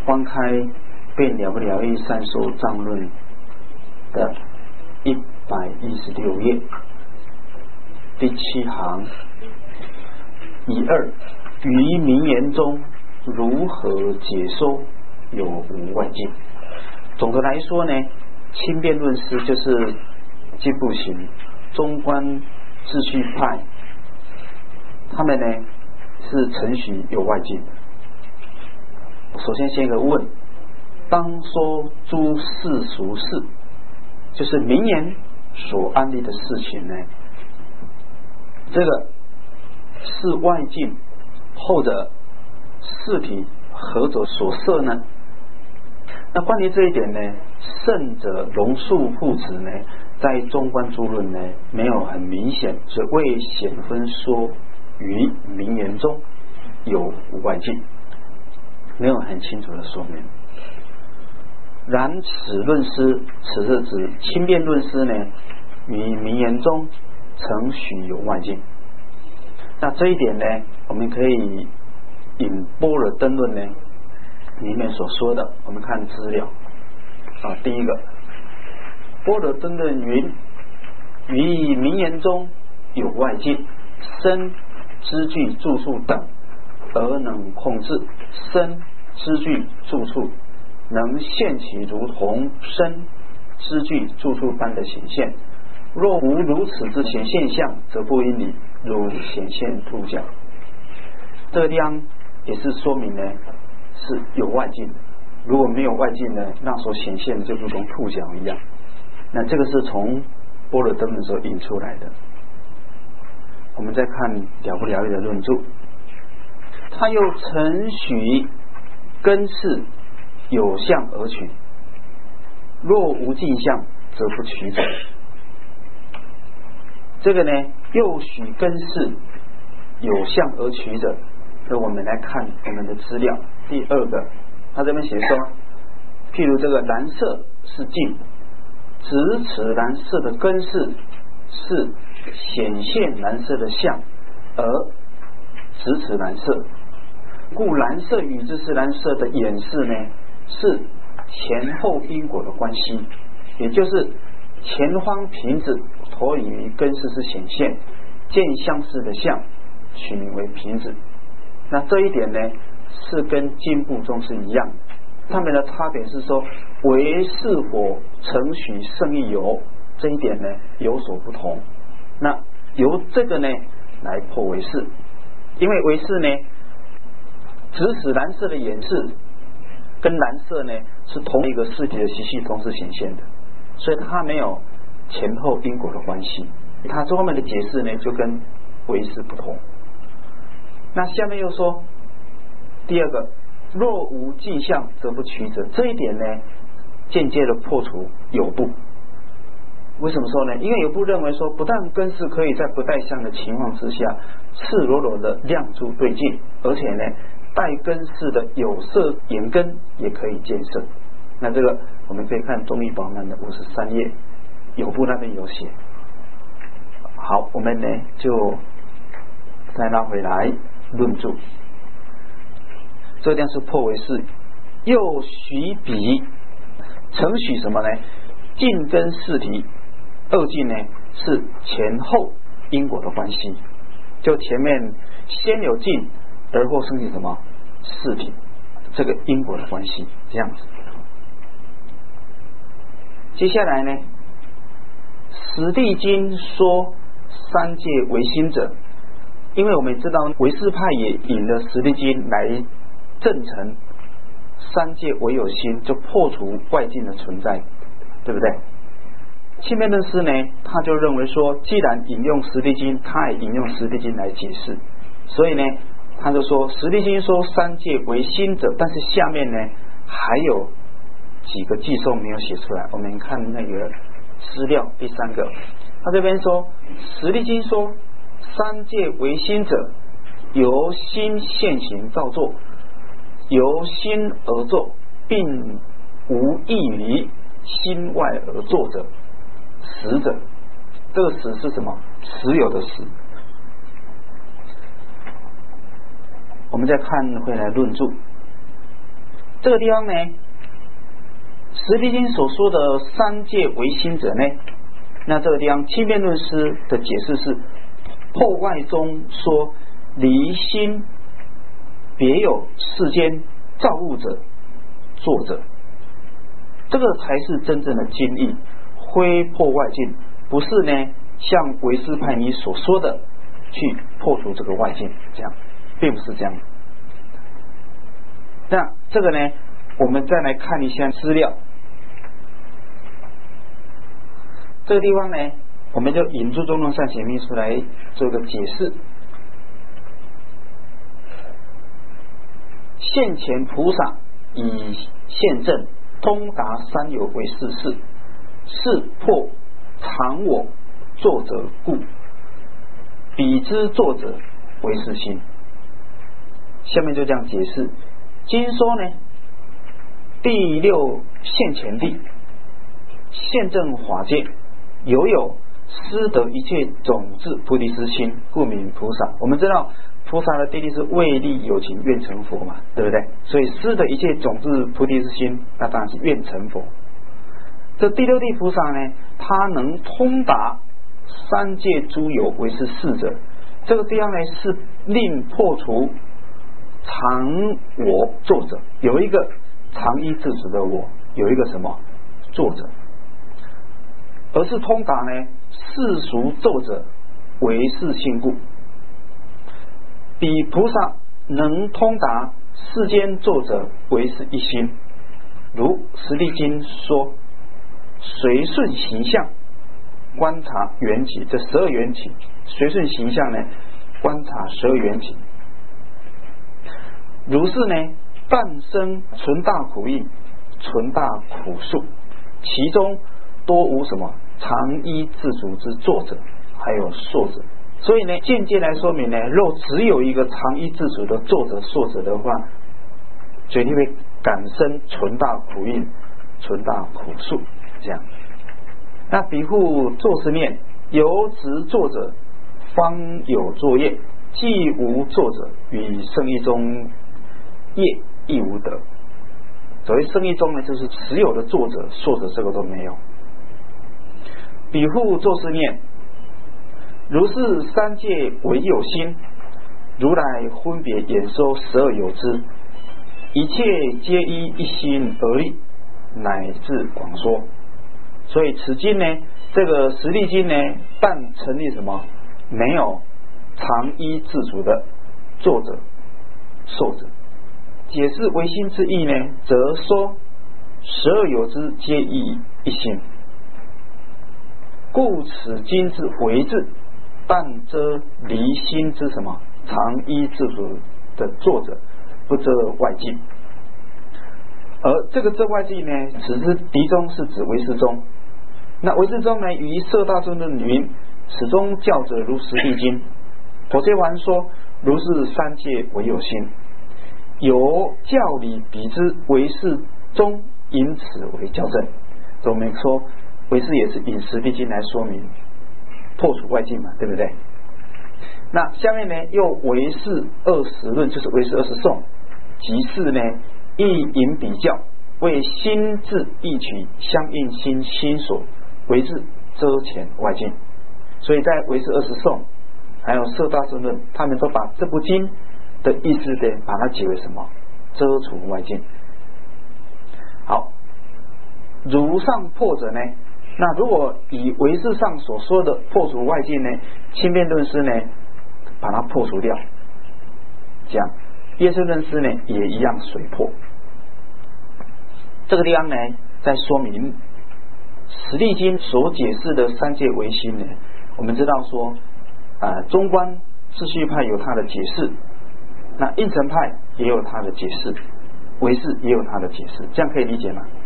翻开《辩了不了义善说藏论》的116页第7行1、2，于名言中如何解说有无外境？总的来说呢，轻辩论师就是进步型中观秩序派，他们呢是承许有外境的。首先先一个问，当说诸世俗事，就是名言所安立的事情呢，这个是外境或者事体何者所摄呢？那关于这一点呢，圣者龙树父子呢在中观诸论呢没有很明显，所以未显分说于名言中有无外境，没有很清楚的说明。然此论师，此是指轻辩论师呢于名言中曾许有外境。那这一点呢，我们可以引般若灯论呢里面所说的，我们看资料第一个般若灯论云：于名言中有外境，身知具住处等而能控制，身知具住处能现其如同身知具住处般的显现。若无如此之显现象，则不因理，如显现兔角。这个地方也是说明呢是有外境的，如果没有外境呢，那所显现的就如同兔角一样。那这个是从般若灯论所引出来的。我们再看了不了义的论著，他又承许根是有相而取，若无镜相则不取者。这个呢又许根是有相而取者，所以我们来看我们的资料。第2个他这边写说，譬如这个蓝色是镜，直持蓝色的根是显现蓝色的相而直持蓝色，故蓝色与之是蓝色的演示呢是前后因果的关系，也就是前方瓶子投影于根式是显现，见相似的相取名为瓶子。那这一点呢是跟经部中是一样的，他们的差别是说唯是否承许圣意有，这一点呢有所不同。那由这个呢来破唯识，因为唯识呢直使蓝色的演示跟蓝色呢是同一个事体的习气同时显现的，所以它没有前后因果的关系。它这方面的解释呢就跟唯识不同。那下面又说第2个，若无镜相则不取者，这一点呢间接的破除有部。为什么说呢？因为有部认为说，不但根是可以在不带相的情况之下赤裸裸的亮出对镜，而且呢带根式的有色眼根也可以见色。那这个我们可以看中医宝满的53页，有部那边有写。好，我们呢就再拉回来论著。这样是破唯识，又许彼承许什么呢？镜跟事体2镜呢是前后因果的关系，就前面先有镜而后生起什么事体，这个因果的关系这样子。接下来呢，实地经说三界唯心者，因为我们知道唯识派也引了实地经来证成三界唯有心，就破除外境的存在，对不对？轻辩论师呢他就认为说，既然引用实地经，他也引用实地经来解释，所以呢他就说实地经说三界唯心者，但是下面呢还有几个寄送没有写出来，我们看那个资料。第3个他这边说实地经说三界唯心者，由心现行造作，由心而作，并无异于心外而作者，实者。这个实是什么？实有的实。我们再看回来论著， 这个地方呢，实地经所说的三界唯心者呢，那这个地方轻便论师的解释是破外中说离心别有世间造物者作者，这个才是真正的经义，非破外境，不是呢像唯识派你所说的去破除这个外境，这样并不是这样。那这个呢，我们再来看一下资料。这个地方呢，我们就引注中论善显密出来做个解释。现前菩萨以现证通达三有为是事，是破常我作者故，彼之作者为是心。下面就这样解释。经说呢，第六现前地现证法界，有施得一切种子菩提之心，故名菩萨。我们知道菩萨的定义是为利有情愿成佛嘛，对不对？所以施得一切种子菩提之心，那当然是愿成佛。这第六地菩萨呢，他能通达三界诸有为是事者，这个地方呢是令破除常我作者，有一个常依自主的我，有一个什么作者，而是通达呢世俗作者为是性故，彼菩萨能通达世间作者为是一心。如实地经说，随顺形象观察缘起，这12缘起，随顺形象呢观察12缘起。如是呢，诞生存大苦印，存大苦数，其中多无什么常依自主之作者，还有说者。所以呢，间接来说明呢，若只有一个常依自主的作者、说者的话，决定会感生存大苦印、存大苦数。这样，那比护作是念，由执作者方有作业，既无作者，与圣义中业亦无得。所谓圣义中呢，就是持有的作者、说者，这个都没有。比护作是念，如是三界唯有心，如来分别演说12有之，一切皆依一心而立，乃至广说。所以此经呢，这个实地经呢，但成立什么？没有常依自主的作者、说者。解释唯心之意呢，则说12有之皆依一心，故此经之为字，但遮离心之什么常依自主的作者，不遮外境。而这个遮外境呢，此之敌中是指唯识中。那唯识中呢，于摄大尊论云：始终教者如实地经。佛切还说：如是三界唯有心。有教理比之唯识中，因此为校正。所以我们说唯识也是以实地经来说明破除外境嘛，对不对？那下面呢，又唯识20论，就是唯识20颂，即是呢亦引比较，为心智意取相应心所，为之遮遣外境。所以在唯识20颂还有摄大尊论，他们都把这部经的意思的把它解为什么？遮除外境。好，如上破者呢？那如果以唯识上所说的破除外境呢，轻便论师呢把它破除掉，这样业顺论师呢也一样随破。这个地方呢，在说明实地经所解释的三界唯心呢，我们知道说中观秩序派有他的解释，那应成派也有他的解释，唯识也有他的解释，这样可以理解吗？